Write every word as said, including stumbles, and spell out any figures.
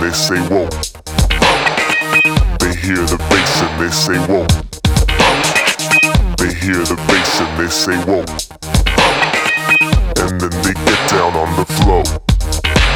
they say whoa. They hear the bass and they say whoa. They hear the bass and they say whoa. And then they get down on the floor.